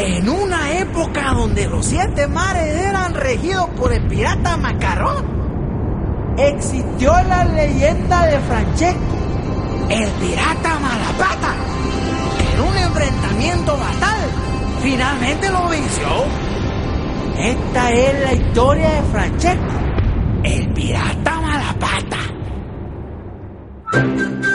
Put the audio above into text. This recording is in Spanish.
En una época donde los 7 mares eran regidos por el pirata Macarrón, existió la leyenda de Francesco, el pirata Malapata, que en un enfrentamiento fatal finalmente lo venció. Esta es la historia de Francesco, el pirata Malapata.